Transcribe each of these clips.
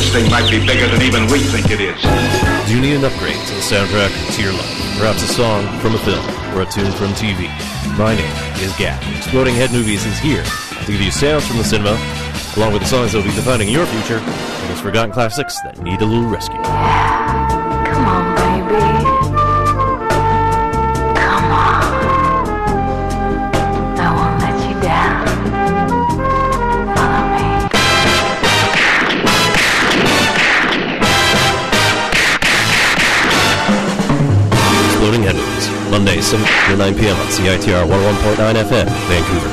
this thing might be bigger than even we think it is. Do you need an upgrade to the soundtrack to your life? Perhaps a song from a film or a tune from TV? My name is Gap. Exploding Head Movies is here to give you sounds from the cinema, along with the songs that will be defining your future, and those forgotten classics that need a little rescue. Come on, baby. Come on. I won't let you down. Follow me. Exploding Head Movies, Monday, 7 to 9 p.m. on CITR 101.9 FM, Vancouver.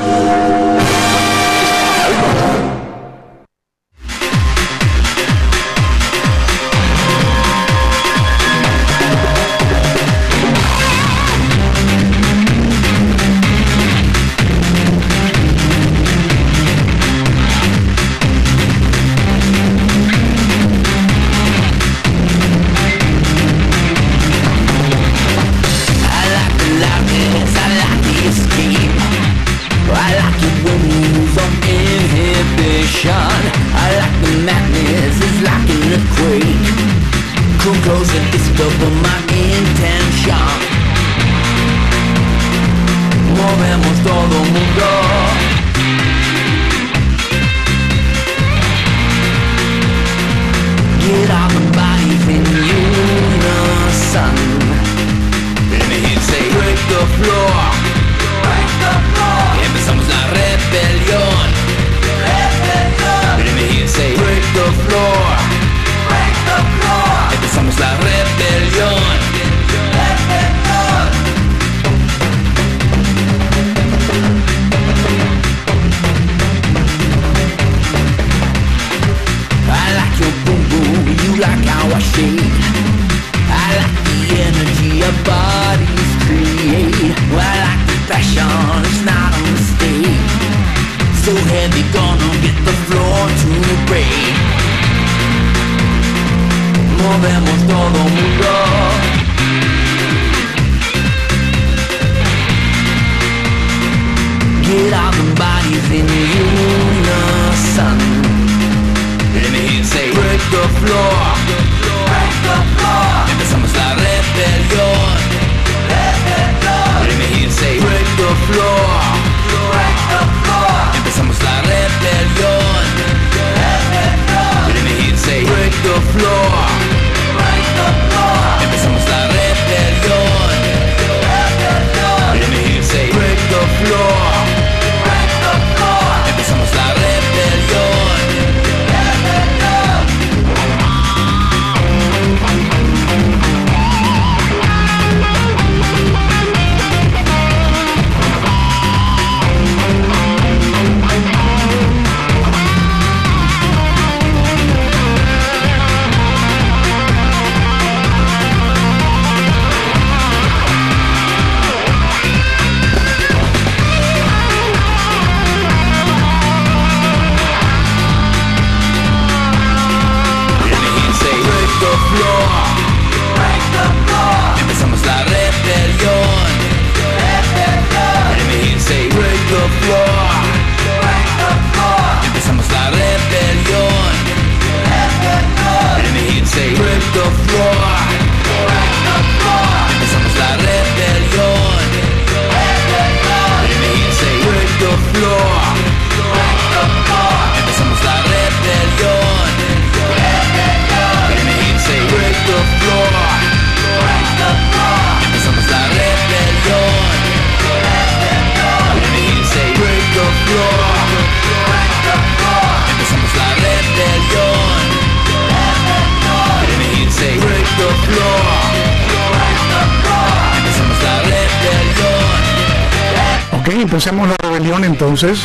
Empecemos la rebelión entonces.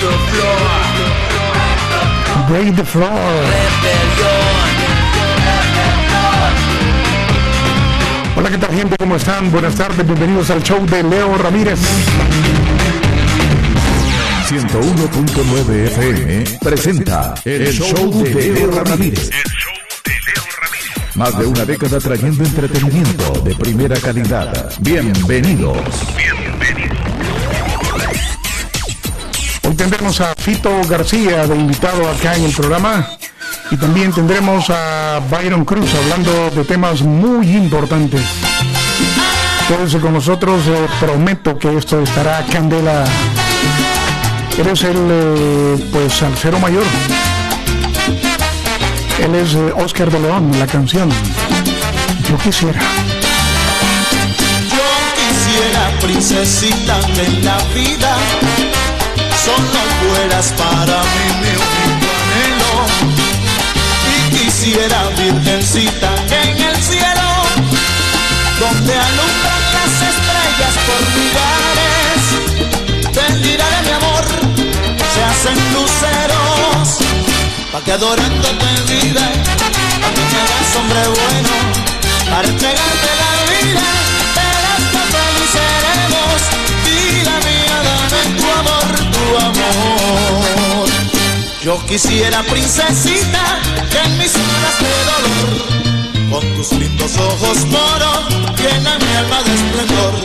Break the floor. Hola, ¿qué tal, gente? ¿Cómo están? Buenas tardes, bienvenidos al show de Leo Ramírez. 101.9 FM presenta el show de Leo Ramírez. Más de una década trayendo entretenimiento de primera calidad. Bienvenidos. Hoy tendremos a Fito García de invitado acá en el programa. Y también tendremos a Byron Cruz hablando de temas muy importantes. Quédense con nosotros, prometo que esto estará candela. Eres el salsero mayor. Él es Oscar de León, la canción Yo Quisiera. Yo quisiera, princesita, que en la vida solo fueras para mí mi único anhelo. Y quisiera, virgencita, que en el cielo, donde alumbran las estrellas por lugares, te dirá de mi amor, se hacen luceros, pa' que adorándote vida, pa' que te hagas hombre bueno, para entregarte la vida, verás que feliz seremos, vida mía, dame tu amor. Yo quisiera, princesita, que en mis horas de dolor, con tus lindos ojos moros, llena mi alma de esplendor.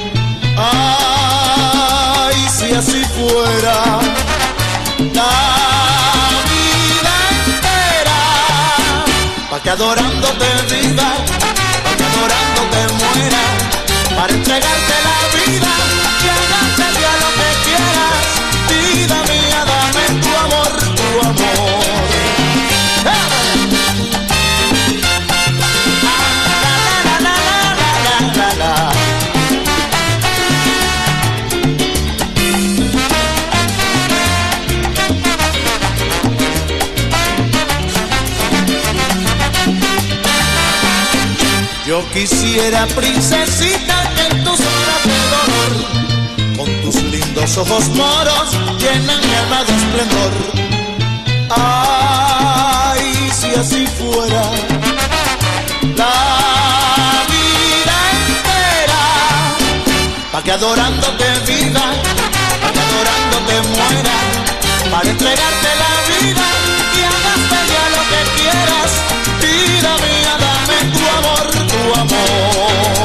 Ay, si así fuera la vida entera, pa' que adorándote viva, pa' que adorándote muera, para entregarte la vida, y hagarte ya lo que quieras, vida mía, dame tu amor, tu amor. Yo quisiera, princesita, que en tus horas de dolor, con tus lindos ojos moros, llenan mi alma de esplendor. Ay, si así fuera la vida entera, pa' que adorándote viva, pa' que adorándote muera, para entregarte la vida y hagarte ya lo que quieras, vida mía, dame tu amor, tu amor.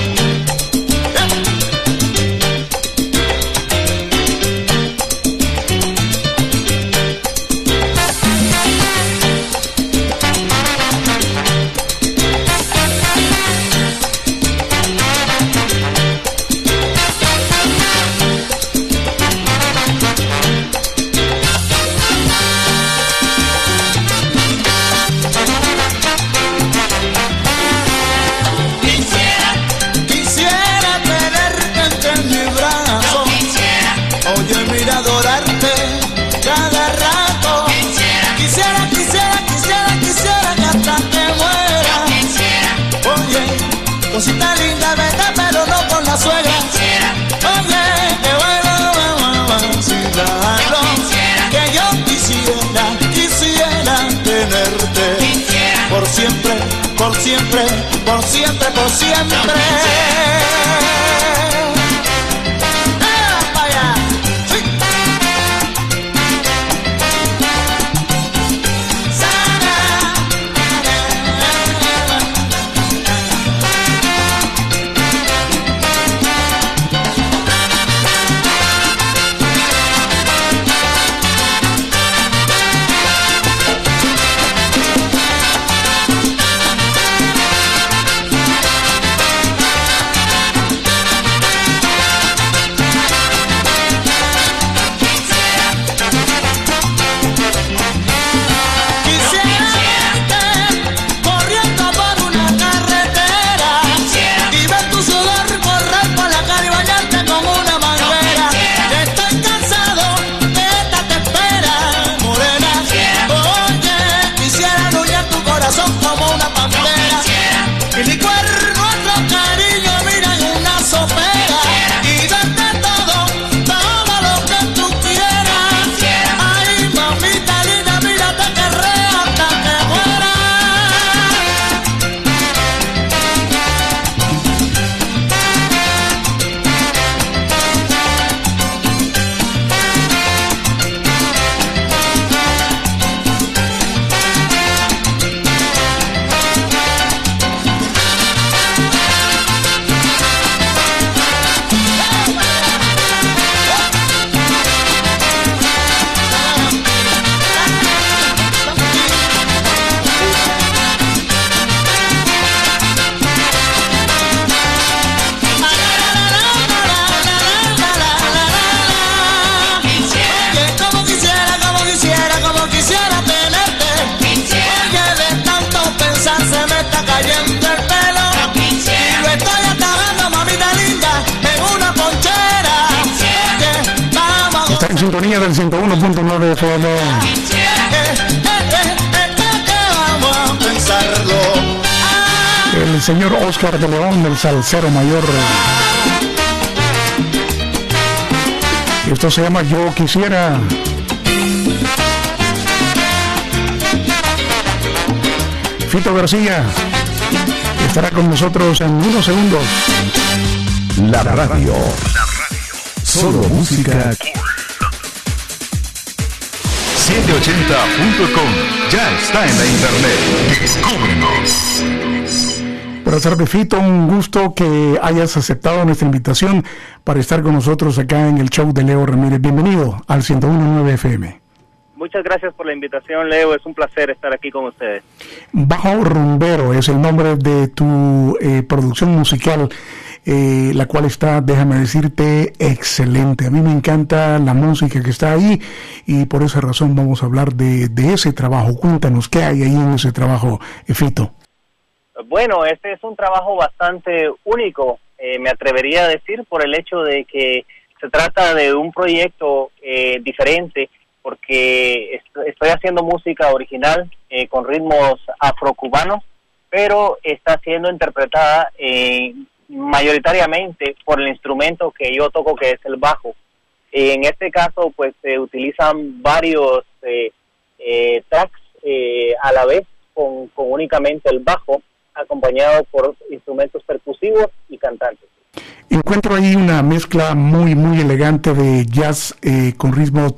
Cosita linda, vete, pero no con la suegra. Oye, que bueno, vacilarlo. Que yo quisiera tenerte por siempre, por siempre, por siempre, por siempre. sintonía del 101.9 FM. Vamos a pensarlo. El señor Oscar de León, el salsero mayor. Esto se llama Yo Quisiera. Fito García estará con nosotros en unos segundos. La radio. Solo música. 780.com ya está en la internet. Descúbrenos. Buenas tardes, Fito, un gusto que hayas aceptado nuestra invitación para estar con nosotros acá en el show de Leo Ramírez. Bienvenido al 101.9 FM. Muchas gracias por la invitación, Leo. Es un placer estar aquí con ustedes. Bajo Rumbero es el nombre de tu producción musical, la cual está, déjame decirte, excelente. A mí me encanta la música que está ahí y por esa razón vamos a hablar de ese trabajo. Cuéntanos, ¿qué hay ahí en ese trabajo, Fito? Bueno, este es un trabajo bastante único, me atrevería a decir, por el hecho de que se trata de un proyecto diferente, porque estoy haciendo música original con ritmos afrocubanos, pero está siendo interpretada mayoritariamente por el instrumento que yo toco, que es el bajo. En este caso, pues se utilizan varios tracks a la vez con únicamente el bajo, acompañado por instrumentos percusivos y cantantes. Encuentro ahí una mezcla muy elegante de jazz con ritmos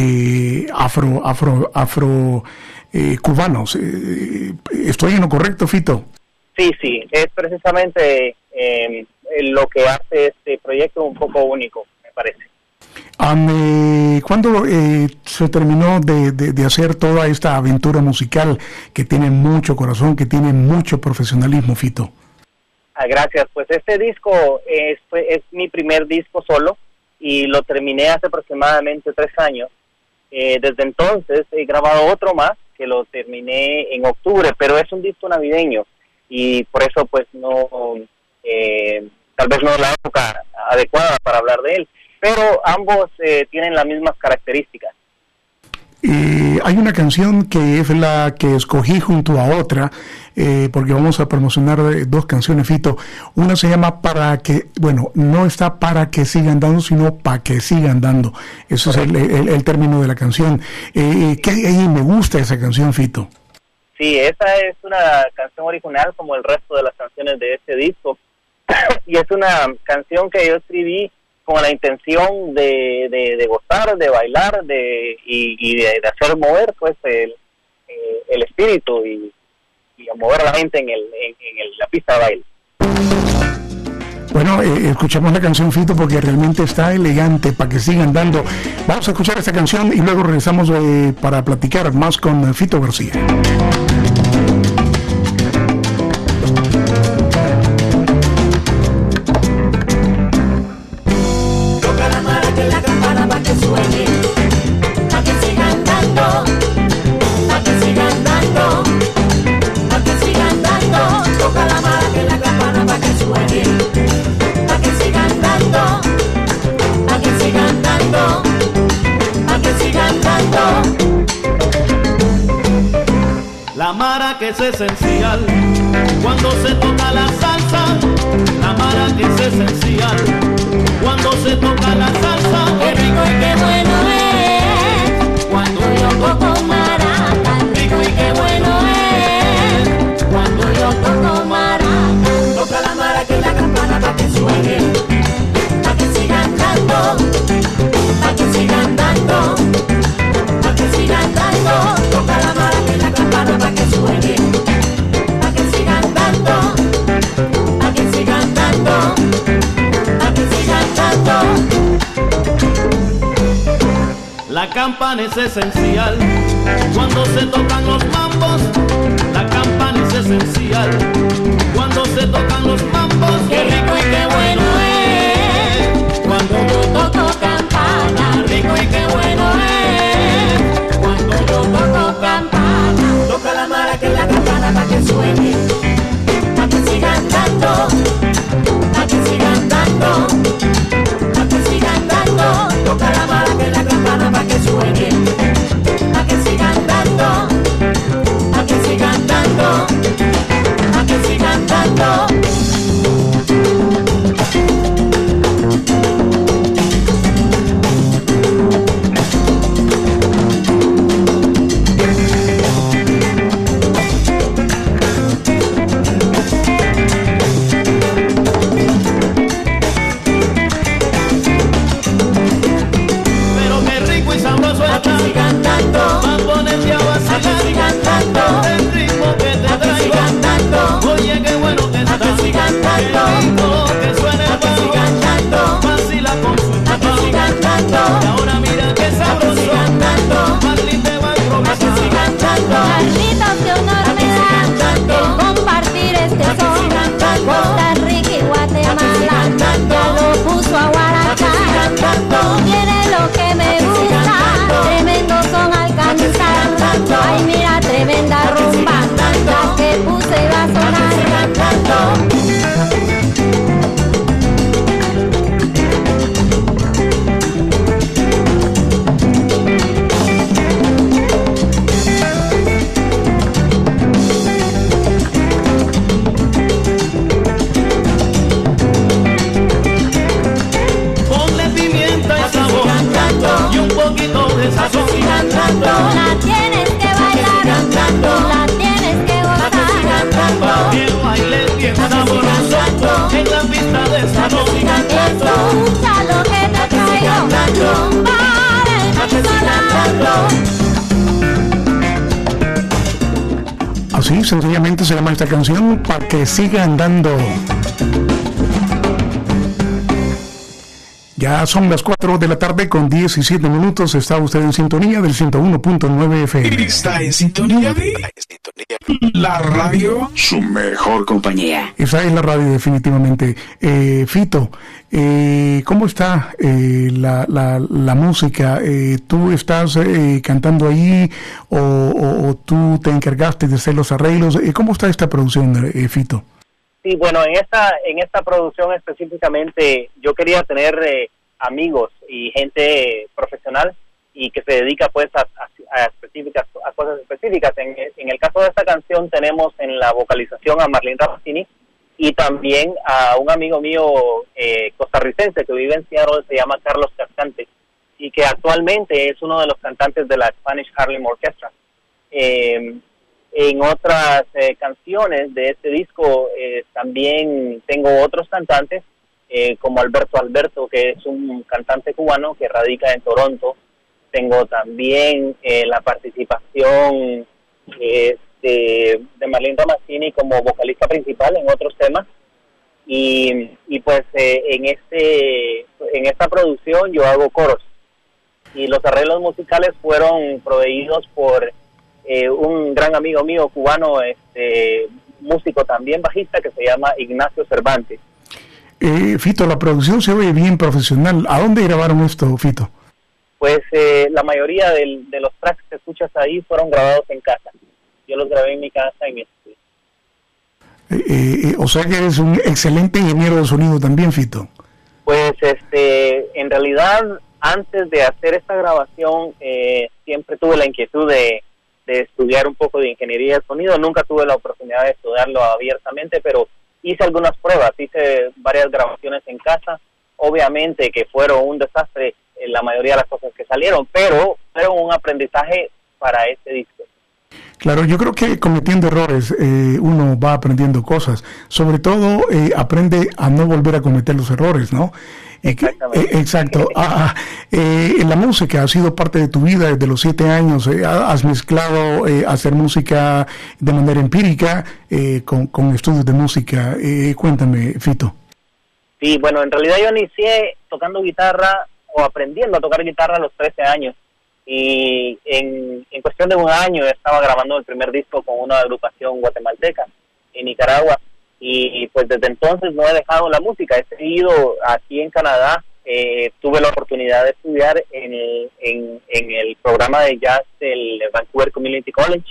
afro cubanos. ¿Estoy en lo correcto, Fito? Sí, es precisamente lo que hace este proyecto un poco único, me parece. ¿Cuándo se terminó de hacer toda esta aventura musical que tiene mucho corazón, que tiene mucho profesionalismo, Fito? Gracias, pues este disco es mi primer disco solo y lo terminé hace aproximadamente 3 años. Desde entonces he grabado otro más que lo terminé en octubre, pero es un disco navideño y por eso pues no, tal vez no es la época adecuada para hablar de él, pero ambos tienen las mismas características. Hay una canción que es la que escogí junto a otra, porque vamos a promocionar 2 canciones, Fito. Una se llama Para que, bueno, no está Para que sigan dando, sino Para que sigan dando. Eso es el término de la canción. ¿Qué hay ahí? Me gusta esa canción, Fito. Sí, esa es una canción original como el resto de las canciones de este disco. Y es una canción que yo escribí con la intención de gozar, de bailar, y de hacer mover pues el espíritu y a mover la mente en la pista de baile. Bueno, escuchemos la canción, Fito, porque realmente está elegante, para que sigan dando. Vamos a escuchar esta canción y luego regresamos para platicar más con Fito García. La mara que es esencial cuando se toca la salsa, la mara que es esencial cuando se toca la salsa. Qué rico y qué bueno es cuando yo toco maraca. Rico y qué bueno es cuando yo toco maraca. Toca la maraca y la campana pa' que suene, pa' que sigan dando, pa' que sigan dando, pa' que sigan dando. Toca la maraca y la campana pa' que suene, pa' que sigan dando, pa' que sigan dando, pa' que sigan dando. La campana es esencial cuando se tocan los mambos. La campana es esencial cuando se tocan los mambos. Qué rico y qué bueno es cuando yo toco campana. Rico y qué bueno es cuando yo toco campana. Toca la maraca y la campana pa' que suene, pa' que sigan dando, pa' que sigan dando, pa' que sigan dando. Toca la maraca y la campana Así, sencillamente se llama esta canción para que siga andando. Ya son las 4 de la tarde con 17 minutos. Está usted en sintonía del 101.9 FM. Está en sintonía de la radio, su mejor compañía. Esa es la radio, definitivamente. Fito, ¿cómo está la música? ¿Tú estás cantando ahí o tú te encargaste de hacer los arreglos? ¿Cómo está esta producción, Fito? Sí, bueno, en esta producción específicamente yo quería tener amigos y gente profesional y que se dedica pues a cosas específicas. En el caso de esta canción tenemos en la vocalización a Marlene Ramazzini y también a un amigo mío costarricense que vive en Seattle, se llama Carlos Cascante y que actualmente es uno de los cantantes de la Spanish Harlem Orchestra. En otras canciones de este disco también tengo otros cantantes, como Alberto, que es un cantante cubano que radica en Toronto. Tengo también la participación de Marlene Ramazzini como vocalista principal en otros temas. Y pues en esta producción yo hago coros. Y los arreglos musicales fueron proveídos por un gran amigo mío cubano, músico también bajista, que se llama Ignacio Cervantes. Fito, la producción se oye bien profesional. ¿A dónde grabaron esto, Fito? Pues la mayoría de los tracks que escuchas ahí fueron grabados en casa. Yo los grabé en mi casa, en mi estudio. O sea que eres un excelente ingeniero de sonido también, Fito. Pues en realidad, antes de hacer esta grabación, siempre tuve la inquietud de estudiar un poco de ingeniería de sonido. Nunca tuve la oportunidad de estudiarlo abiertamente, pero hice algunas pruebas, hice varias grabaciones en casa. Obviamente que fueron un desastre la mayoría de las cosas que salieron, pero fueron un aprendizaje para este disco. Claro, yo creo que cometiendo errores uno va aprendiendo cosas. Sobre todo aprende a no volver a cometer los errores, ¿no? Exacto. La música ha sido parte de tu vida desde los 7 años. Has mezclado hacer música de manera empírica con estudios de música. Cuéntame, Fito. Sí, bueno, en realidad yo inicié tocando guitarra o aprendiendo a tocar guitarra a los 13 años. Y en cuestión de un año estaba grabando el primer disco con una agrupación guatemalteca en Nicaragua. Y pues desde entonces no he dejado la música. He seguido aquí en Canadá. Tuve la oportunidad de estudiar en el programa de jazz del Vancouver Community College.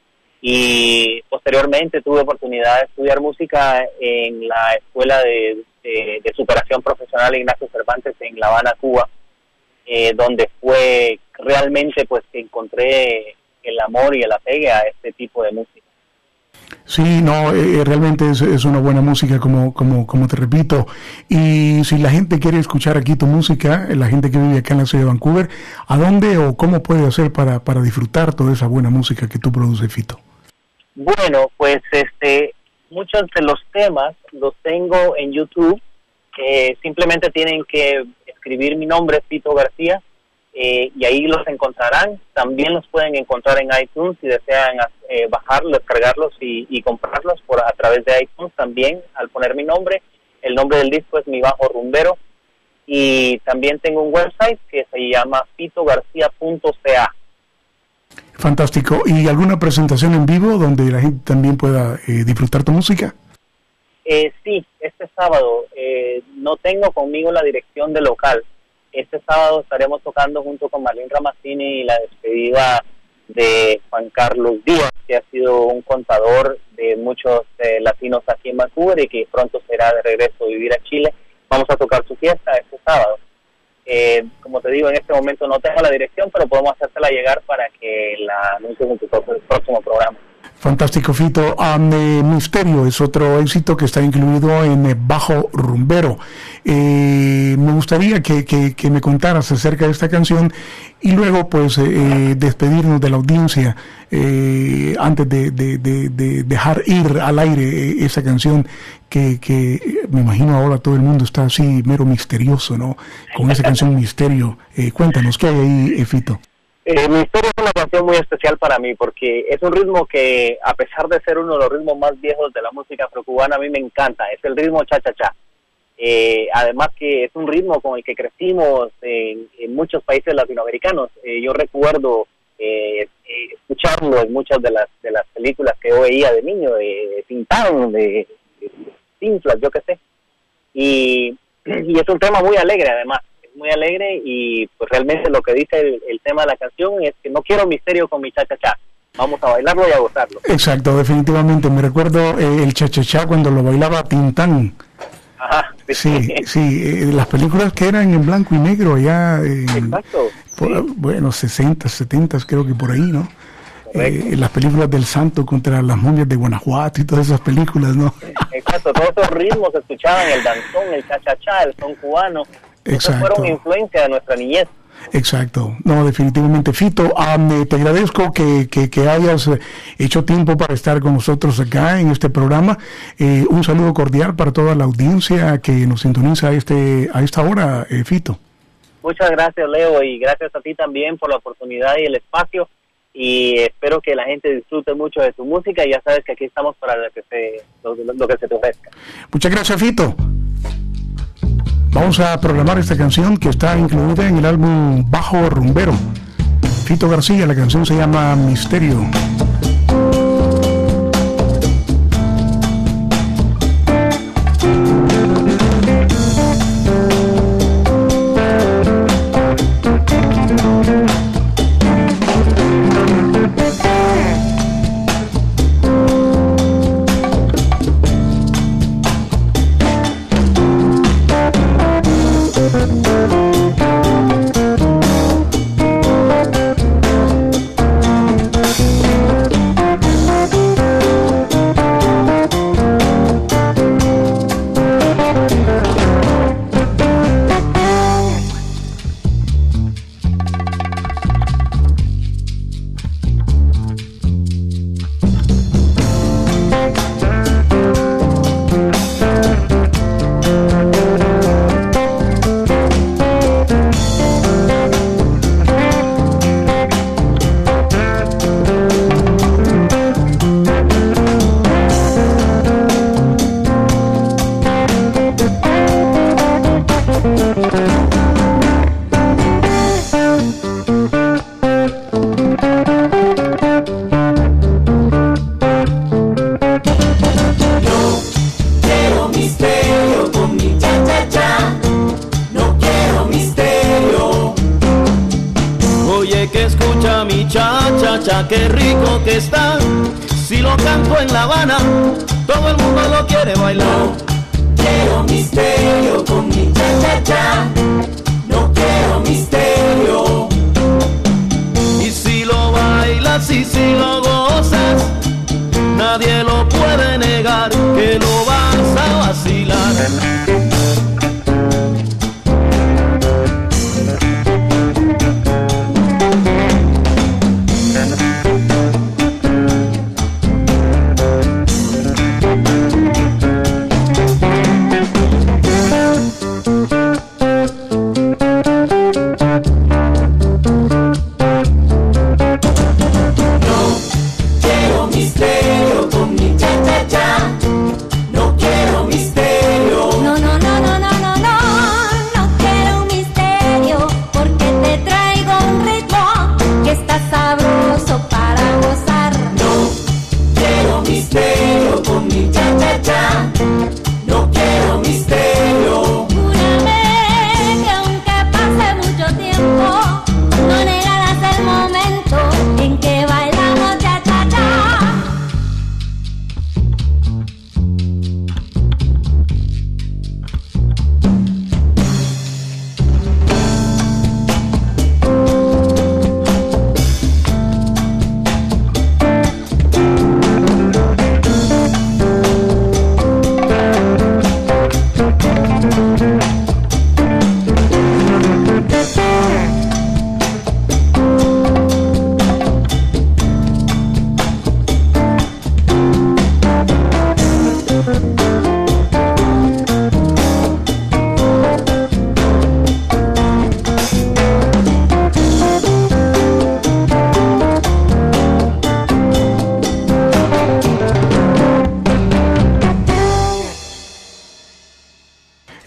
Y posteriormente tuve oportunidad de estudiar música en la Escuela de Superación Profesional Ignacio Cervantes en La Habana, Cuba, donde fue realmente pues que encontré el amor y el apego a este tipo de música. Sí, no, realmente es una buena música, como te repito. Y si la gente quiere escuchar aquí tu música, la gente que vive acá en la ciudad de Vancouver, ¿a dónde o cómo puede hacer para disfrutar toda esa buena música que tú produces, Fito? Bueno, pues muchos de los temas los tengo en YouTube. Simplemente tienen que escribir mi nombre, Fito García, y ahí los encontrarán. También los pueden encontrar en iTunes si desean bajarlos, descargarlos y comprarlos a través de iTunes. También al poner mi nombre, el nombre del disco es Mi Bajo Rumbero, y también tengo un website que se llama fitogarcia.ca. Fantástico. ¿Y alguna presentación en vivo donde la gente también pueda disfrutar tu música? Sí, este sábado. No tengo conmigo la dirección del local. Este sábado estaremos tocando junto con Marlene Ramazzini la despedida de Juan Carlos Díaz, que ha sido un contador de muchos latinos aquí en Vancouver y que pronto será de regreso a vivir a Chile. Vamos a tocar su fiesta este sábado. Como te digo, en este momento no tengo la dirección, pero podemos hacértela llegar para que la anuncies en tu próximo programa. Fantástico, Fito. Misterio es otro éxito que está incluido en Bajo Rumbero. Me gustaría que me contaras acerca de esta canción y luego pues despedirnos de la audiencia antes de dejar ir al aire esa canción que me imagino ahora todo el mundo está así mero misterioso, ¿no? Con esa canción Misterio. Cuéntanos, ¿qué hay ahí, Fito? Misterio es una canción muy especial para mí porque es un ritmo que, a pesar de ser uno de los ritmos más viejos de la música afrocubana, a mí me encanta. Es el ritmo cha-cha-cha. Además que es un ritmo con el que crecimos en muchos países latinoamericanos. Yo recuerdo escucharlo en muchas de las películas que yo veía de niño, de Tintán, de Tinflas, yo qué sé. Y es un tema muy alegre, además. Muy alegre, y pues realmente lo que dice el tema de la canción es que no quiero misterio con mi cha-cha-cha, vamos a bailarlo y a gozarlo. Exacto, definitivamente, me recuerdo el cha-cha-cha cuando lo bailaba Tintán. Ajá, sí, las películas que eran en blanco y negro allá, exacto, bueno, 60, 70 creo que por ahí, ¿no? Las películas del Santo contra las momias de Guanajuato y todas esas películas, ¿no? Exacto, todos esos ritmos se escuchaban, el danzón, el cha-cha-cha, el son cubano. Exacto. Fueron influencia de nuestra niñez. Exacto, no, definitivamente. Fito, te agradezco que hayas hecho tiempo para estar con nosotros acá en este programa. Un saludo cordial para toda la audiencia que nos sintoniza a esta hora, Fito. Muchas gracias, Leo, y gracias a ti también por la oportunidad y el espacio, y espero que la gente disfrute mucho de tu música, y ya sabes que aquí estamos para lo que se te ofrezca. Muchas gracias, Fito. Vamos a programar esta canción que está incluida en el álbum Bajo Rumbero. Fito García, la canción se llama Misterio. Qué rico que está, si lo canto en La Habana, todo el mundo lo quiere bailar. Quiero misterio con mi cha-cha-cha, no quiero misterio. Y si lo bailas y si lo gozas, nadie lo puede negar, que lo vas a vacilar.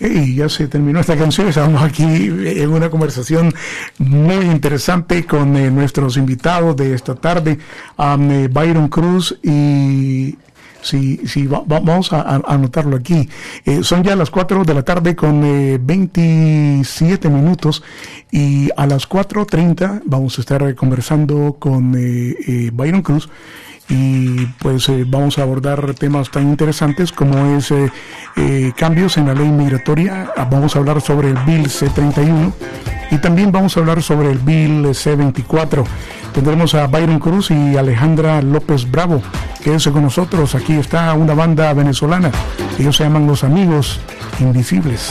Hey, ya se terminó esta canción. Estamos aquí en una conversación muy interesante con nuestros invitados de esta tarde, Byron Cruz y... Sí, vamos a anotarlo aquí. Son ya las 4 de la tarde con 27 minutos y a las 4:30 vamos a estar conversando con Byron Cruz y pues vamos a abordar temas tan interesantes como es cambios en la ley migratoria. Vamos a hablar sobre el Bill C-31 y también vamos a hablar sobre el Bill C-24. Tendremos a Byron Cruz y Alejandra López Bravo. Quédense con nosotros. Aquí está una banda venezolana. Ellos se llaman Los Amigos Invisibles.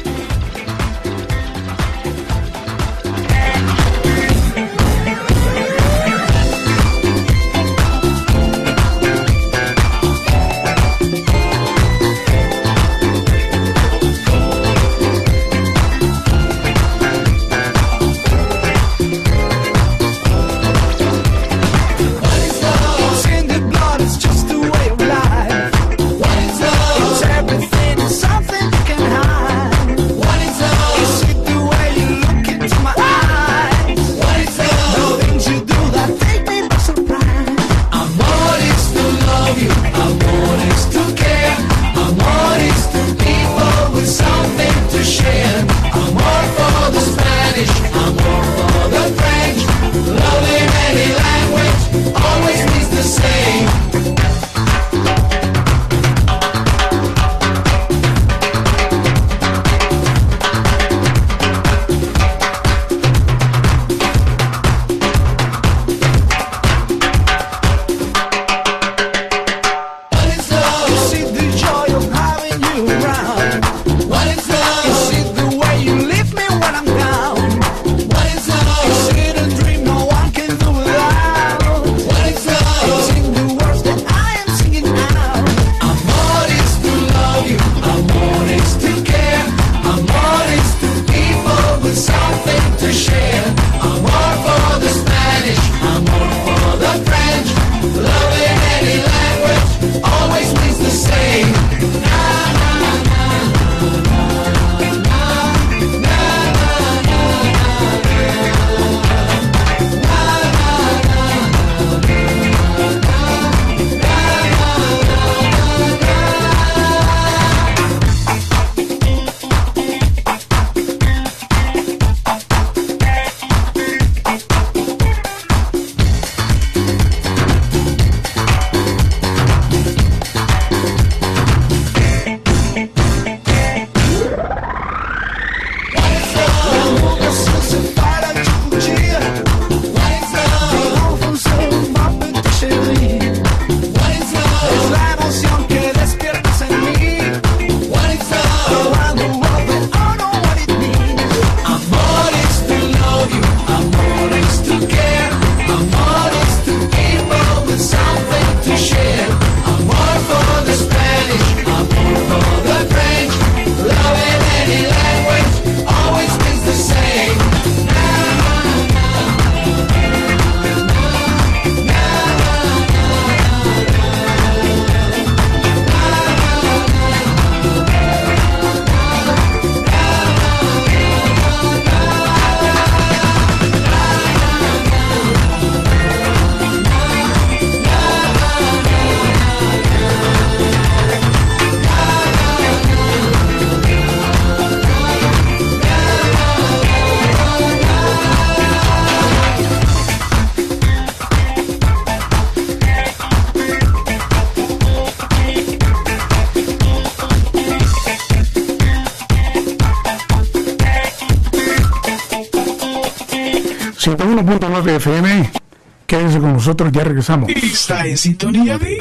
FM, quédense con nosotros, ya regresamos. Está en sintonía de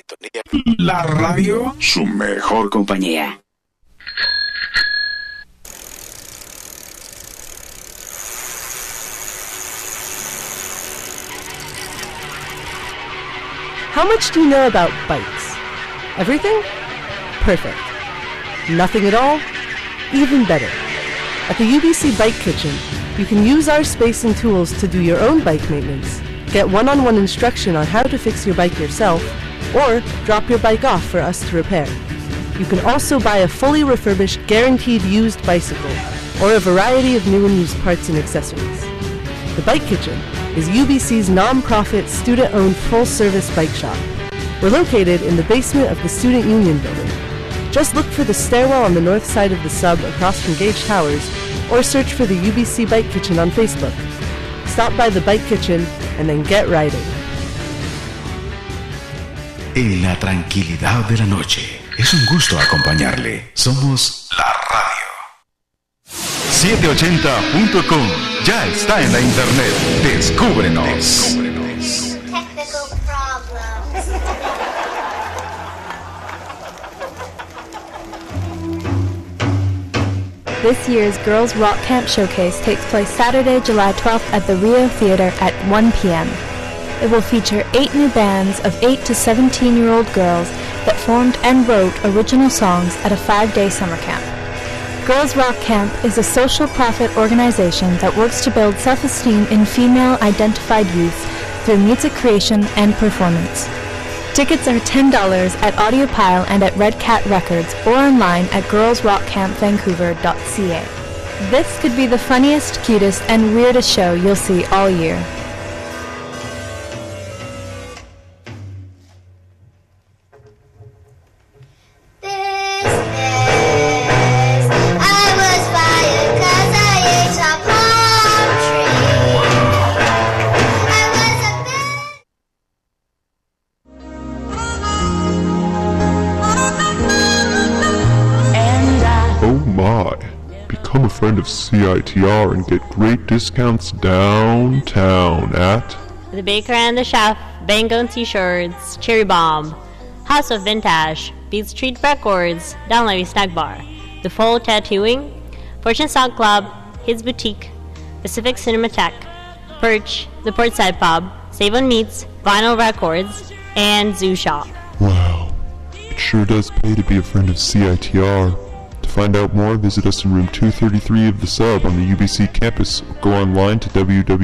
la radio, su mejor compañía. How much do you know about bikes? Everything? Perfect. Nothing at all? Even better. At the UBC Bike Kitchen, you can use our space and tools to do your own bike maintenance, get one-on-one instruction on how to fix your bike yourself, or drop your bike off for us to repair. You can also buy a fully refurbished, guaranteed used bicycle, or a variety of new and used parts and accessories. The Bike Kitchen is UBC's non-profit, student-owned, full-service bike shop. We're located in the basement of the Student Union building. Just look for the stairwell on the north side of the sub across from Gage Towers, or search for the UBC Bike Kitchen on Facebook. Stop by the Bike Kitchen and then get riding. En la tranquilidad de la noche, es un gusto acompañarle. Somos la radio. 780.com ya está en la internet. Descúbrenos. Technical problems. This year's Girls Rock Camp Showcase takes place Saturday, July 12th at the Rio Theater at 1 p.m. It will feature 8 new bands of 8 to 17-year-old girls that formed and wrote original songs at a 5-day summer camp. Girls Rock Camp is a social profit organization that works to build self-esteem in female-identified youth through music creation and performance. Tickets are $10 at Audiopile and at Red Cat Records or online at girlsrockcampvancouver.ca. This could be the funniest, cutest, and weirdest show you'll see all year. Become a friend of CITR and get great discounts downtown at The Baker and the Chef, Bangone T-shirts, Cherry Bomb, House of Vintage, Beat Street Records, Down Levy Snack Bar, The Full Tattooing, Fortune Sound Club, His Boutique, Pacific Cinematheque, Perch, The Portside Pub, Save on Meats, Vinyl Records, and Zoo Shop. Wow, it sure does pay to be a friend of CITR. To find out more, visit us in room 233 of the sub on the UBC campus or go online to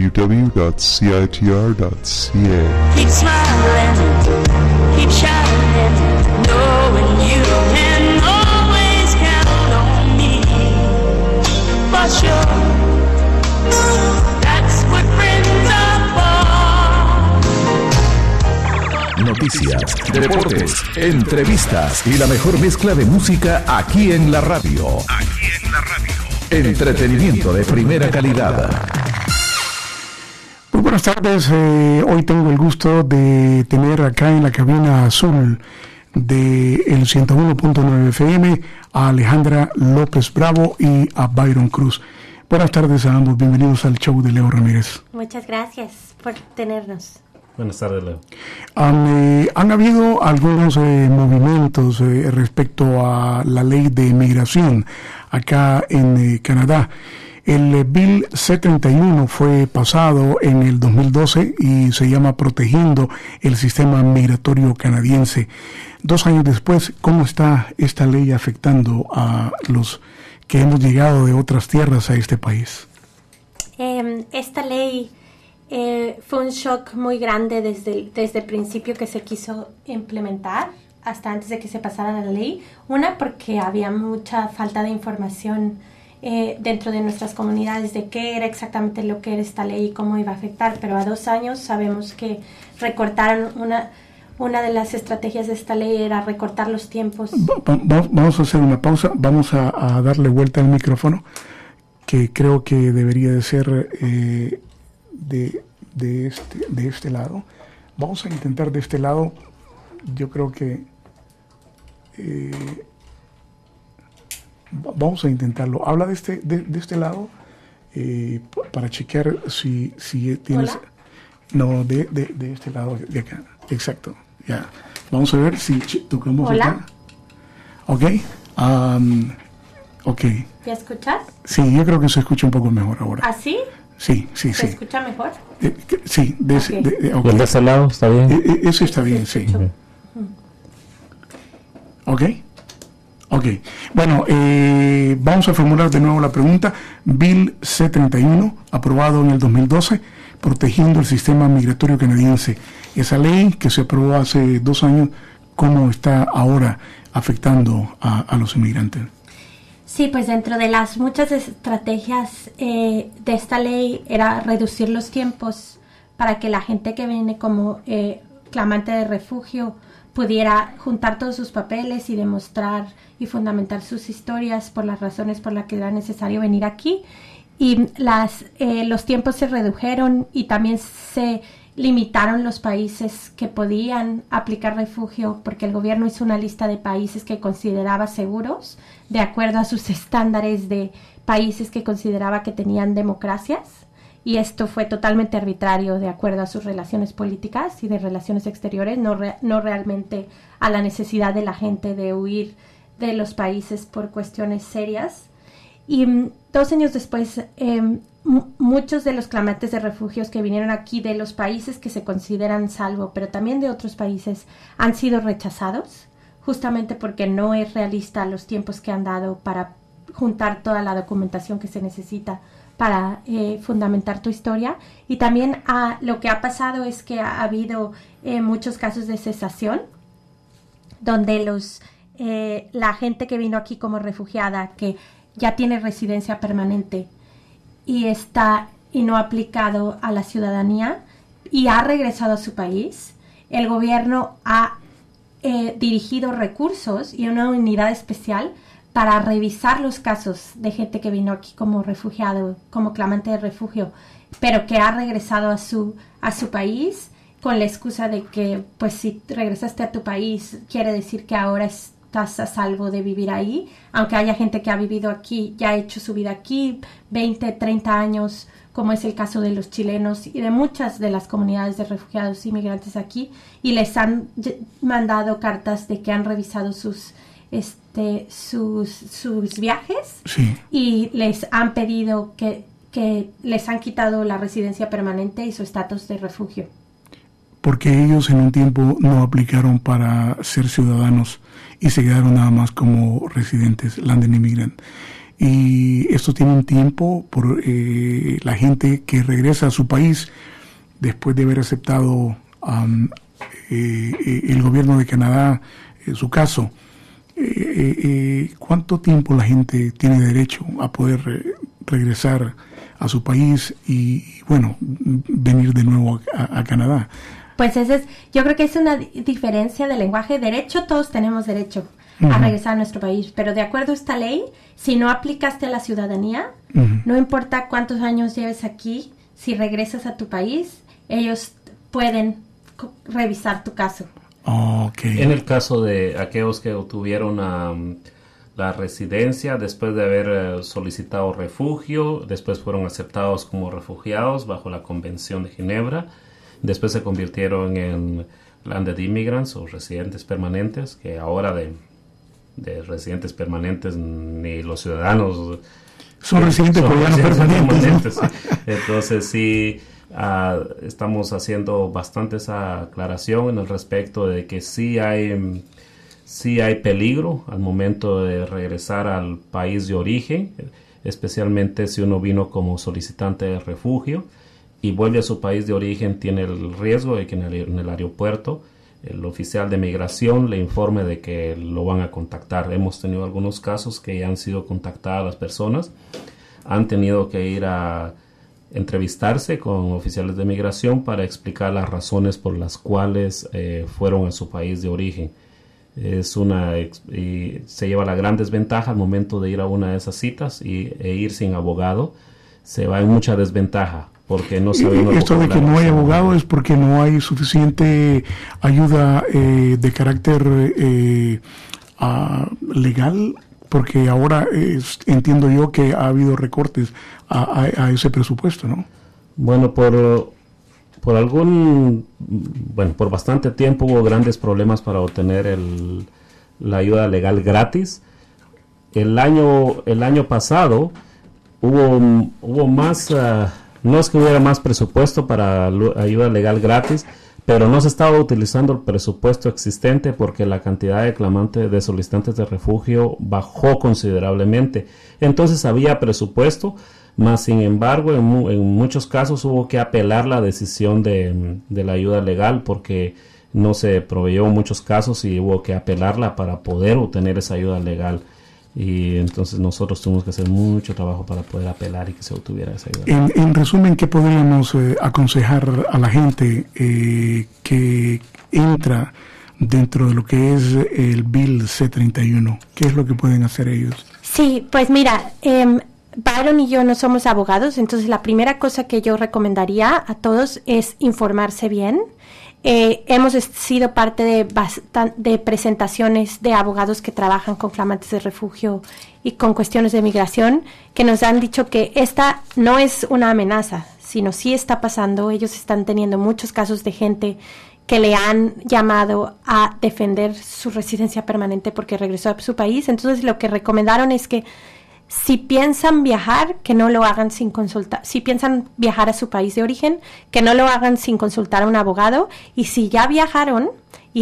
www.citr.ca. Keep smiling, keep shining, knowing you can always count on me. For sure, that's what friends are for. Noticias, deportes, entrevistas y la mejor mezcla de música aquí en la radio. Entretenimiento de primera calidad. Muy buenas tardes. Hoy tengo el gusto de tener acá en la cabina azul de el 101.9 FM a Alejandra López Bravo y a Byron Cruz. Buenas tardes a ambos. Bienvenidos al show de Leo Ramírez. Muchas gracias por tenernos. Buenas tardes, Leo. Han habido algunos movimientos respecto a la ley de migración acá en Canadá. El Bill C-31 fue pasado en el 2012 y se llama Protegiendo el Sistema Migratorio Canadiense. 2 años después, ¿cómo está esta ley afectando a los que hemos llegado de otras tierras a este país? Esta ley fue un shock muy grande desde el principio que se quiso implementar hasta antes de que se pasara la ley. Una, porque había mucha falta de información dentro de nuestras comunidades de qué era exactamente lo que era esta ley y cómo iba a afectar, pero a 2 años sabemos que recortaron una de las estrategias de esta ley era recortar los tiempos. Vamos a hacer una pausa, vamos a darle vuelta al micrófono, que creo que debería de ser de este lado. Vamos a intentar de este lado. Yo creo que vamos a intentarlo. Habla de este lado para chequear si tienes. ¿Hola? No, de este lado de acá. Exacto. Ya. Vamos a ver si tocamos. Hola. Acá. Ok. Ok. ¿Me escuchas? Sí, yo creo que se escucha un poco mejor ahora. ¿Ah, sí? Sí. ¿Se escucha mejor? Sí, Okay. Okay. ¿El de ese lado está bien? Ese está bien, sí. Ok. Bueno, vamos a formular de nuevo la pregunta. Bill C-31, aprobado en el 2012, protegiendo el sistema migratorio canadiense. Esa ley que se aprobó hace 2 años, cómo está ahora afectando a los inmigrantes. Sí, pues dentro de las muchas estrategias de esta ley era reducir los tiempos para que la gente que viene como clamante de refugio pudiera juntar todos sus papeles y demostrar y fundamentar sus historias por las razones por las que era necesario venir aquí. Y los tiempos se redujeron y también se limitaron los países que podían aplicar refugio, porque el gobierno hizo una lista de países que consideraba seguros de acuerdo a sus estándares de países que consideraba que tenían democracias, y esto fue totalmente arbitrario de acuerdo a sus relaciones políticas y de relaciones exteriores, no realmente a la necesidad de la gente de huir de los países por cuestiones serias. Y 2 años después, muchos de los clamantes de refugios que vinieron aquí de los países que se consideran salvo, pero también de otros países, han sido rechazados, justamente porque no es realista los tiempos que han dado para juntar toda la documentación que se necesita para fundamentar tu historia. Y también lo que ha pasado es que ha habido muchos casos de cesación, donde la gente que vino aquí como refugiada, que ya tiene residencia permanente y no ha aplicado a la ciudadanía y ha regresado a su país, el gobierno ha dirigido recursos y una unidad especial para revisar los casos de gente que vino aquí como refugiado, como clamante de refugio, pero que ha regresado a su país con la excusa de que, pues, si regresaste a tu país quiere decir que ahora estás a salvo de vivir ahí, aunque haya gente que ha vivido aquí, ya ha hecho su vida aquí 20, 30 años, como es el caso de los chilenos y de muchas de las comunidades de refugiados e inmigrantes aquí, y les han mandado cartas de que han revisado sus viajes, sí, y les han pedido que les han quitado la residencia permanente y su estatus de refugio. Porque ellos en un tiempo no aplicaron para ser ciudadanos y se quedaron nada más como residentes, Landen Immigrant. Y esto tiene un tiempo por la gente que regresa a su país después de haber aceptado el gobierno de Canadá su caso. ¿Cuánto tiempo la gente tiene derecho a poder regresar a su país y, bueno, venir de nuevo a Canadá? Pues yo creo que es una diferencia de lenguaje. Derecho, todos tenemos derecho a regresar a nuestro país, pero de acuerdo a esta ley, si no aplicaste a la ciudadanía, no importa cuántos años lleves aquí, si regresas a tu país, ellos pueden revisar tu caso. Okay. En el caso de aquellos que obtuvieron la residencia después de haber solicitado refugio, después fueron aceptados como refugiados bajo la Convención de Ginebra, después se convirtieron en Landed Immigrants o residentes permanentes, que ahora de residentes permanentes ni los ciudadanos son residentes permanentes, ¿no? Entonces sí, estamos haciendo bastante esa aclaración en el respecto de que sí hay peligro al momento de regresar al país de origen, especialmente si uno vino como solicitante de refugio y vuelve a su país de origen. Tiene el riesgo de que en el aeropuerto el oficial de migración le informe de que lo van a contactar. Hemos tenido algunos casos que ya han sido contactadas las personas, han tenido que ir a entrevistarse con oficiales de migración para explicar las razones por las cuales fueron a su país de origen. Se lleva la gran desventaja al momento de ir a una de esas citas e ir sin abogado. Se va en mucha desventaja porque no sabemos. Esto de que no hay abogado es porque no hay suficiente ayuda de carácter legal, porque ahora entiendo yo que ha habido recortes a ese presupuesto, ¿no? Bueno, por bastante tiempo hubo grandes problemas para obtener la ayuda legal gratis. El año pasado hubo más, no es que hubiera más presupuesto para ayuda legal gratis, pero no se estaba utilizando el presupuesto existente porque la cantidad de solicitantes de refugio bajó considerablemente. Entonces había presupuesto, mas sin embargo en muchos casos hubo que apelar la decisión de la ayuda legal porque no se proveyó en muchos casos y hubo que apelarla para poder obtener esa ayuda legal. Y entonces nosotros tuvimos que hacer mucho trabajo para poder apelar y que se obtuviera esa ayuda. En resumen, ¿qué podríamos aconsejar a la gente que entra dentro de lo que es el Bill C-31? ¿Qué es lo que pueden hacer ellos? Sí, pues mira, Byron y yo no somos abogados, entonces la primera cosa que yo recomendaría a todos es informarse bien. Hemos sido parte de presentaciones de abogados que trabajan con clamantes de refugio y con cuestiones de migración, que nos han dicho que esta no es una amenaza, sino sí está pasando. Ellos están teniendo muchos casos de gente que le han llamado a defender su residencia permanente porque regresó a su país. Entonces lo que recomendaron es que si piensan viajar, que no lo hagan sin consultar. Si piensan viajar a su país de origen, que no lo hagan sin consultar a un abogado. Y si ya viajaron y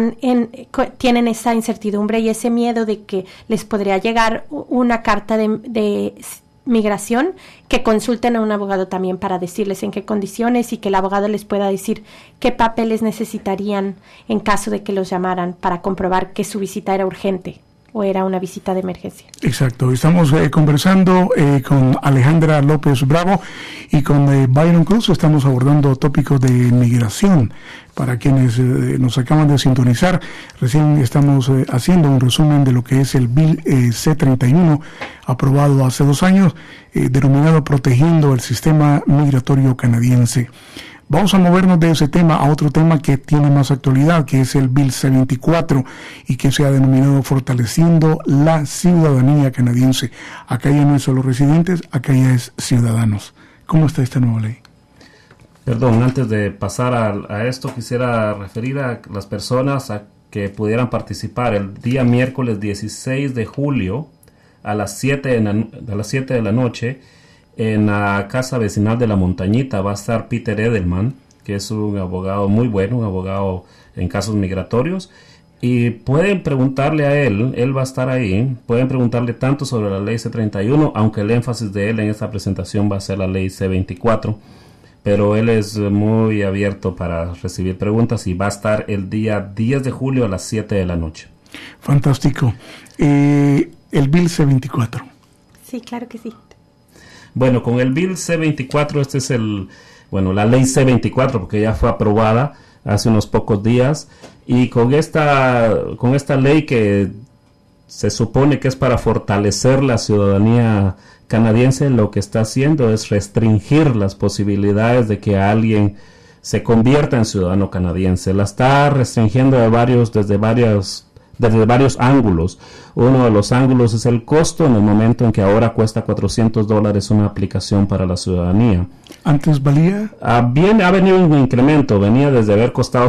tienen esa incertidumbre y ese miedo de que les podría llegar una carta de migración, que consulten a un abogado también para decirles en qué condiciones y que el abogado les pueda decir qué papeles necesitarían en caso de que los llamaran para comprobar que su visita era urgente o era una visita de emergencia. Exacto. Estamos conversando con Alejandra López Bravo y con Byron Cruz. Estamos abordando tópicos de migración. Para quienes nos acaban de sintonizar, recién estamos haciendo un resumen de lo que es el Bill C-31, aprobado hace 2 años, denominado Protegiendo el Sistema Migratorio Canadiense. Vamos a movernos de ese tema a otro tema que tiene más actualidad, que es el Bill C-24 y que se ha denominado Fortaleciendo la Ciudadanía Canadiense. Acá ya no es solo residentes, acá ya es ciudadanos. ¿Cómo está esta nueva ley? Perdón, antes de pasar a esto, quisiera referir a las personas a que pudieran participar el día miércoles 16 de julio a las 7 de la noche. En la casa vecinal de La Montañita va a estar Peter Edelman, que es un abogado muy bueno, un abogado en casos migratorios, y pueden preguntarle a él va a estar ahí, pueden preguntarle tanto sobre la ley C-31, aunque el énfasis de él en esta presentación va a ser la ley C-24, pero él es muy abierto para recibir preguntas y va a estar el día 10 de julio a las 7 de la noche. Fantástico. El Bill C-24. Sí, claro que sí. Bueno, con el Bill C-24, este es la ley C-24, porque ya fue aprobada hace unos pocos días, y con esta ley que se supone que es para fortalecer la ciudadanía canadiense, lo que está haciendo es restringir las posibilidades de que alguien se convierta en ciudadano canadiense. La está restringiendo desde varios ángulos. Uno de los ángulos es el costo, en el momento en que ahora cuesta $400 una aplicación para la ciudadanía. ¿Antes valía? Ha venido un incremento, venía desde haber costado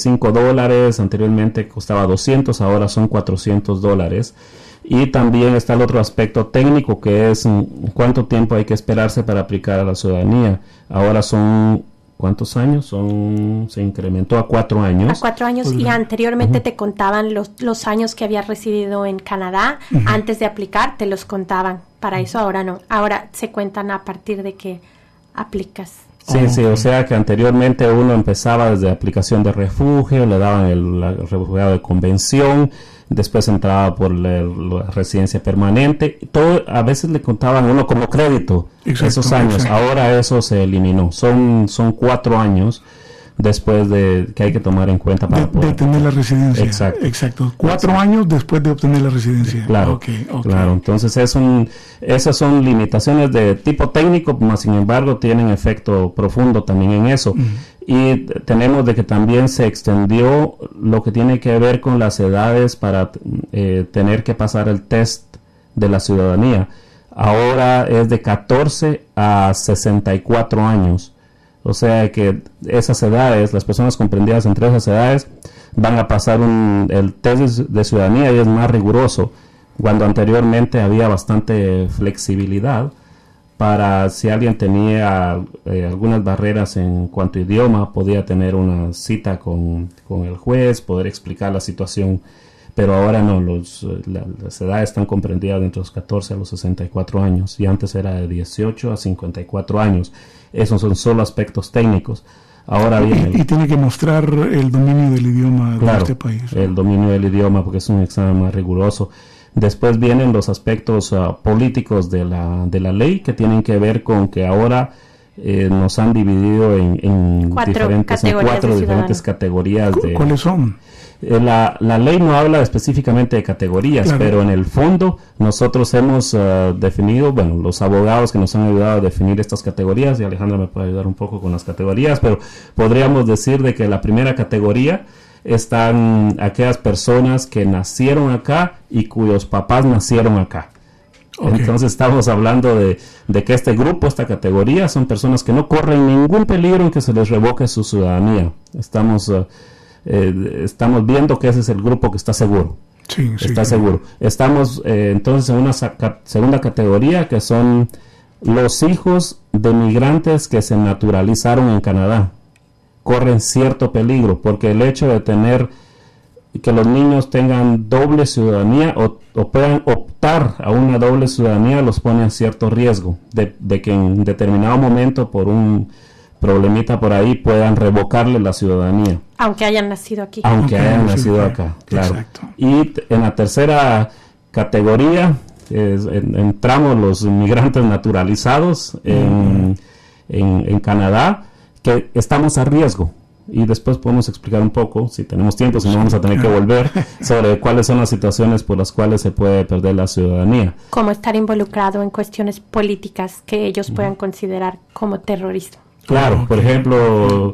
$75, anteriormente costaba $200, ahora son $400. Y también está el otro aspecto técnico, que es cuánto tiempo hay que esperarse para aplicar a la ciudadanía. Ahora son... ¿Cuántos años? Se incrementó a 4 años. A 4 años, y anteriormente te contaban los años que habías residido en Canadá. Antes de aplicar te los contaban. Para eso ahora no. Ahora se cuentan a partir de que aplicas. Sí, o sea que anteriormente uno empezaba desde aplicación de refugio, le daban el refugiado de convención, después entraba por la residencia permanente, todo a veces le contaban uno como crédito. Esos años. Ahora eso se eliminó, son 4 años después de que hay que tomar en cuenta para poder obtener la residencia. Exacto. 4 años después de obtener la residencia. Claro. Entonces esas son limitaciones de tipo técnico, mas sin embargo tienen efecto profundo también en eso. Y tenemos de que también se extendió lo que tiene que ver con las edades para tener que pasar el test de la ciudadanía. Ahora es de 14 a 64 años. O sea que esas edades, las personas comprendidas entre esas edades, van a pasar el test de ciudadanía y es más riguroso, cuando anteriormente había bastante flexibilidad para si alguien tenía algunas barreras en cuanto a idioma, podía tener una cita con el juez, poder explicar la situación, pero ahora no, las edades están comprendidas entre los 14 a los 64 años y antes era de 18 a 54 años. Esos son solo aspectos técnicos. Ahora bien, y tiene que mostrar el dominio del idioma de este país, ¿no? El dominio del idioma, porque es un examen más riguroso. Después vienen los aspectos políticos de la ley, que tienen que ver con que ahora nos han dividido en cuatro diferentes categorías. ¿Cuáles son? La ley no habla específicamente de categorías, claro, pero en el fondo nosotros hemos definido, bueno, los abogados que nos han ayudado a definir estas categorías, y Alejandra me puede ayudar un poco con las categorías, pero podríamos decir de que la primera categoría están aquellas personas que nacieron acá y cuyos papás nacieron acá. Okay. Entonces estamos hablando de que este grupo, esta categoría, son personas que no corren ningún peligro en que se les revoque su ciudadanía. Estamos viendo que ese es el grupo que está seguro. Sí, está seguro. Estamos entonces en una segunda categoría, que son los hijos de migrantes que se naturalizaron en Canadá. Corren cierto peligro, porque el hecho de tener que los niños tengan doble ciudadanía o puedan optar a una doble ciudadanía los pone en cierto riesgo de que en determinado momento, por un problemita por ahí, puedan revocarle la ciudadanía. Aunque hayan nacido aquí. Aunque hayan nacido acá, claro. Exacto. Y en la tercera categoría entramos los inmigrantes naturalizados en Canadá, que estamos a riesgo. Y después podemos explicar un poco, si tenemos tiempo, si no vamos a tener que volver, sobre cuáles son las situaciones por las cuales se puede perder la ciudadanía. Como estar involucrado en cuestiones políticas que ellos puedan considerar como terrorismo. Claro, por ejemplo,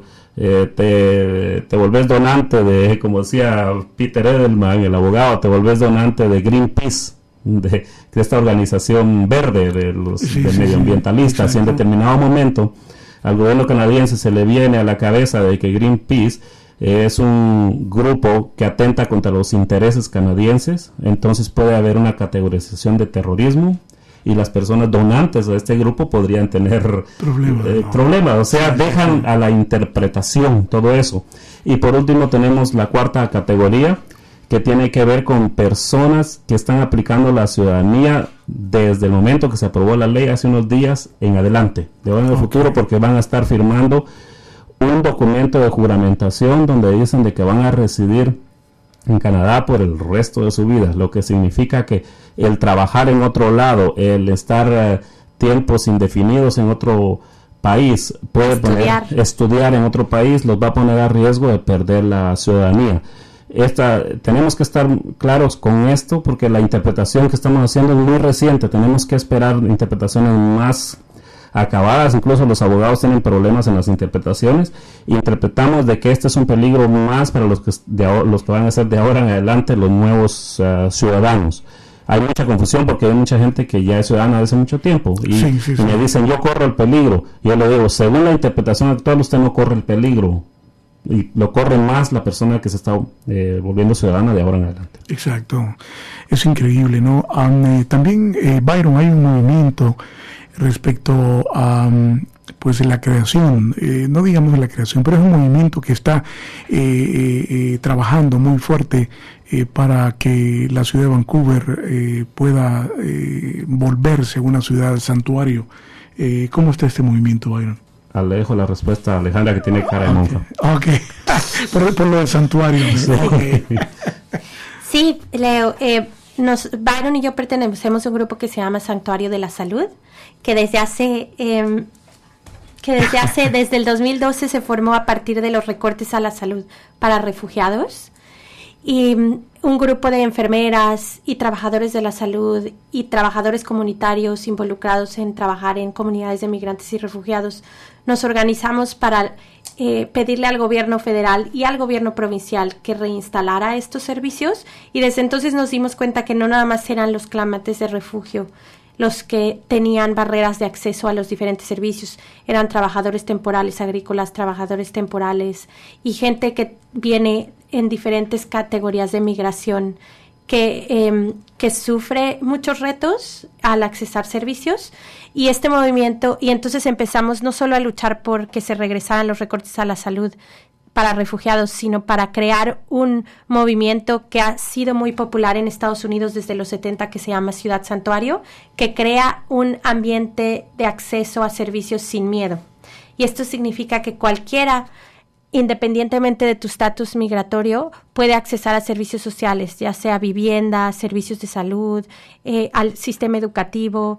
te volvés donante de, como decía Peter Edelman, el abogado, te volvés donante de Greenpeace, de esta organización verde de medioambientalistas, y en determinado momento al gobierno canadiense se le viene a la cabeza de que Greenpeace es un grupo que atenta contra los intereses canadienses, entonces puede haber una categorización de terrorismo y las personas donantes de este grupo podrían tener problemas, o sea, dejan a la interpretación todo eso. Y por último tenemos la cuarta categoría, que tiene que ver con personas que están aplicando la ciudadanía desde el momento que se aprobó la ley hace unos días en adelante, de ahora en el futuro, porque van a estar firmando un documento de juramentación donde dicen de que van a residir en Canadá por el resto de su vida, lo que significa que el trabajar en otro lado, el estar tiempos indefinidos en otro país, estudiar en otro país, los va a poner a riesgo de perder la ciudadanía. Tenemos que estar claros con esto, porque la interpretación que estamos haciendo es muy reciente. Tenemos que esperar interpretaciones más acabadas. Incluso los abogados tienen problemas en las interpretaciones. Interpretamos de que este es un peligro más para los que van a ser de ahora en adelante los nuevos ciudadanos. Hay mucha confusión porque hay mucha gente que ya es ciudadana desde hace mucho tiempo y me dicen, yo corro el peligro. Yo le digo, según la interpretación actual, usted no corre el peligro. Y lo corre más la persona que se está volviendo ciudadana de ahora en adelante. Exacto. Es increíble, ¿no? También, Byron, hay un movimiento respecto a pues la creación, no digamos la creación, pero es un movimiento que está trabajando muy fuerte para que la ciudad de Vancouver pueda volverse una ciudad santuario. ¿Cómo está este movimiento, Byron? Le dejo la respuesta a Alejandra, que tiene cara de monja. Ok, por lo del santuario. Sí, Leo, Byron y yo pertenecemos a un grupo que se llama Santuario de la Salud, que desde el 2012 se formó a partir de los recortes a la salud para refugiados. Y un grupo de enfermeras y trabajadores de la salud y trabajadores comunitarios involucrados en trabajar en comunidades de migrantes y refugiados nos organizamos para pedirle al gobierno federal y al gobierno provincial que reinstalara estos servicios, y desde entonces nos dimos cuenta que no nada más eran los clamantes de refugio los que tenían barreras de acceso a los diferentes servicios, eran trabajadores temporales agrícolas, trabajadores temporales y gente que viene en diferentes categorías de migración que sufre muchos retos al accesar servicios. Y este movimiento, y entonces empezamos no solo a luchar por que se regresaran los recortes a la salud para refugiados, sino para crear un movimiento que ha sido muy popular en Estados Unidos desde los 70, que se llama Ciudad Santuario, que crea un ambiente de acceso a servicios sin miedo. y esto significa que cualquiera, independientemente de tu estatus migratorio, puede accesar a servicios sociales, ya sea vivienda, servicios de salud, al sistema educativo,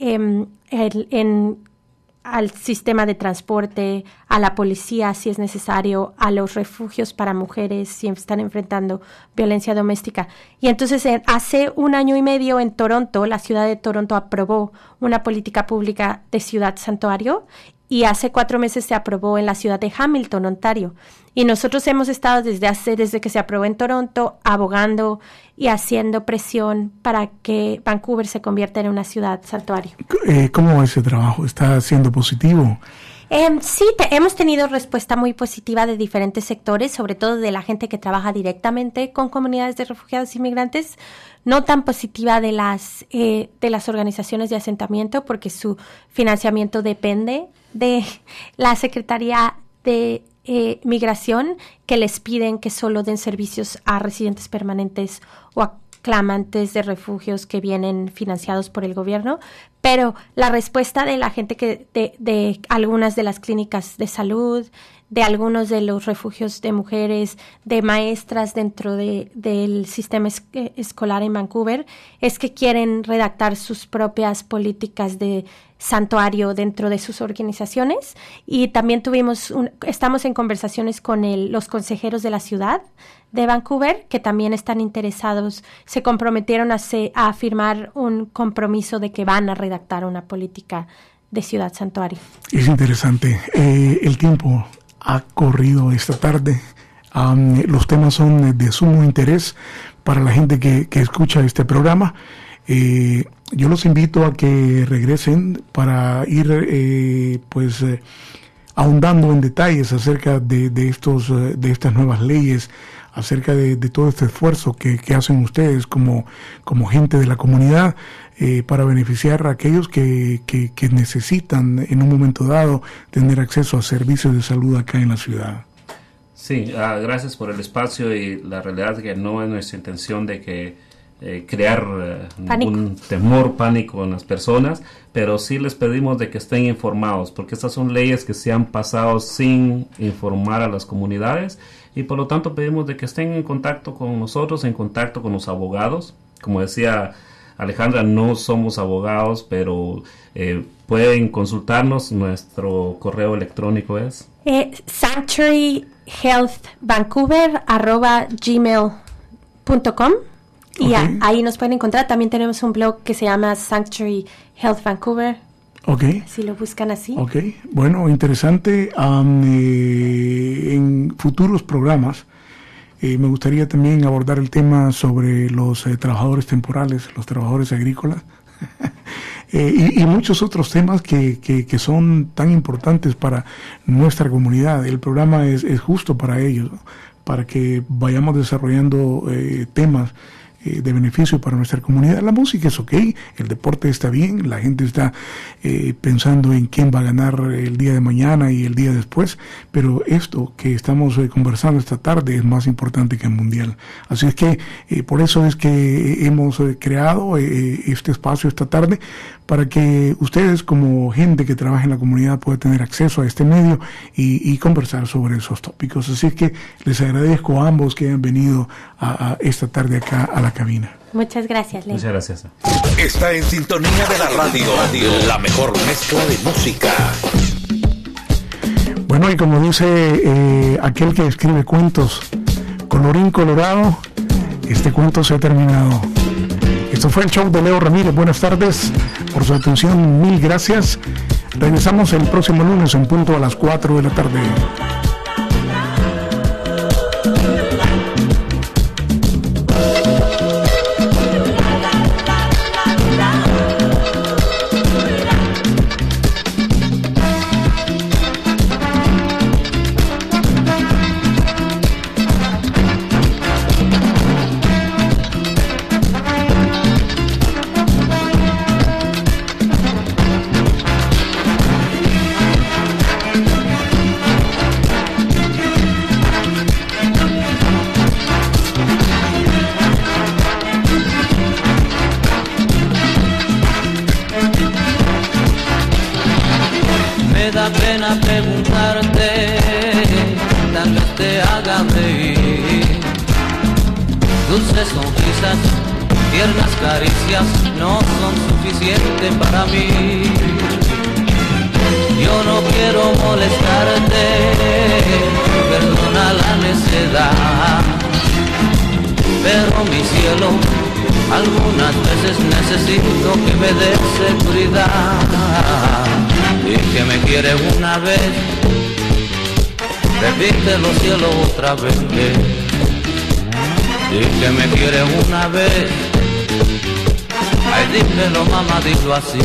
al sistema de transporte, a la policía si es necesario, a los refugios para mujeres si están enfrentando violencia doméstica. Y entonces hace 1 año y medio en Toronto, la ciudad de Toronto aprobó una política pública de ciudad santuario, y hace 4 meses se aprobó en la ciudad de Hamilton, Ontario. Y nosotros hemos estado desde que se aprobó en Toronto abogando y haciendo presión para que Vancouver se convierta en una ciudad santuario. ¿Cómo va ese trabajo? ¿Está siendo positivo? Sí, hemos tenido respuesta muy positiva de diferentes sectores, sobre todo de la gente que trabaja directamente con comunidades de refugiados y migrantes, no tan positiva de las organizaciones de asentamiento, porque su financiamiento depende de la Secretaría de Migración, que les piden que solo den servicios a residentes permanentes o a clamantes de refugios que vienen financiados por el gobierno. Pero la respuesta de la gente de algunas de las clínicas de salud, de algunos de los refugios de mujeres, de maestras dentro del sistema escolar en Vancouver, es que quieren redactar sus propias políticas de santuario dentro de sus organizaciones. Y también estamos en conversaciones con los consejeros de la ciudad de Vancouver, que también están interesados, se comprometieron a firmar un compromiso de que van a redactar una política de ciudad santuario. Es interesante. El tiempo ha corrido esta tarde. Los temas son de sumo interés para la gente que escucha este programa. Yo los invito a que regresen para ir ahondando en detalles acerca de estas nuevas leyes, acerca de todo este esfuerzo que hacen ustedes como gente de la comunidad para beneficiar a aquellos que necesitan en un momento dado tener acceso a servicios de salud acá en la ciudad. Sí, gracias por el espacio, y la realidad es que no es nuestra intención de que crear un temor, pánico en las personas, pero sí les pedimos de que estén informados, porque estas son leyes que se han pasado sin informar a las comunidades, y por lo tanto pedimos de que estén en contacto con nosotros, en contacto con los abogados. Como decía Alejandra, no somos abogados, pero pueden consultarnos. Nuestro correo electrónico es sanctuaryhealthvancouver@gmail.com. Y ahí nos pueden encontrar. También tenemos un blog que se llama Sanctuary Health Vancouver. Si lo buscan así. Bueno, interesante. En futuros programas me gustaría también abordar el tema sobre los trabajadores temporales, los trabajadores agrícolas y muchos otros temas que son tan importantes para nuestra comunidad. El programa es justo para ellos, ¿no? Para que vayamos desarrollando temas de beneficio para nuestra comunidad. La música es el deporte está bien, la gente está pensando en quién va a ganar el día de mañana y el día después, pero esto que estamos conversando esta tarde es más importante que el mundial. Así es que por eso es que hemos creado este espacio esta tarde, para que ustedes, como gente que trabaja en la comunidad, puedan tener acceso a este medio y conversar sobre esos tópicos. Así es que les agradezco a ambos que hayan venido a esta tarde acá a la cabina. Muchas gracias, Ley. Muchas gracias. Está en sintonía de la radio, la mejor mezcla de música. Bueno, y como dice aquel que escribe cuentos, colorín colorado, este cuento se ha terminado. Esto fue el show de Leo Ramírez. Buenas tardes, por su atención, mil gracias. Regresamos el próximo lunes en punto a las 4 de la tarde. pena preguntarte, tal vez te haga reír. Dulces sonrisas, tiernas caricias no son suficientes para mí. Yo no quiero molestarte, perdona la necedad, pero mi cielo, algunas veces necesito que me des seguridad. Y que me quieres una vez, repítelo cielo otra vez. Y que me quieres una vez, ay dímelo mamá, dilo así.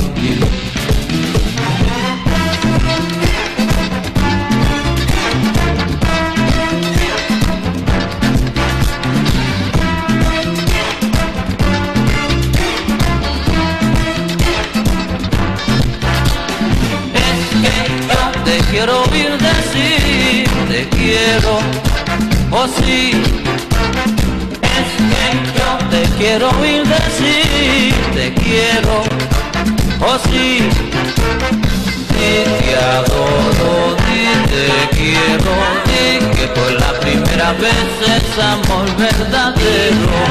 Quiero oír decir te quiero, oh sí. Es que yo te quiero oír decir te quiero, oh sí. Di te adoro, di te quiero, di que por la primera vez es amor verdadero.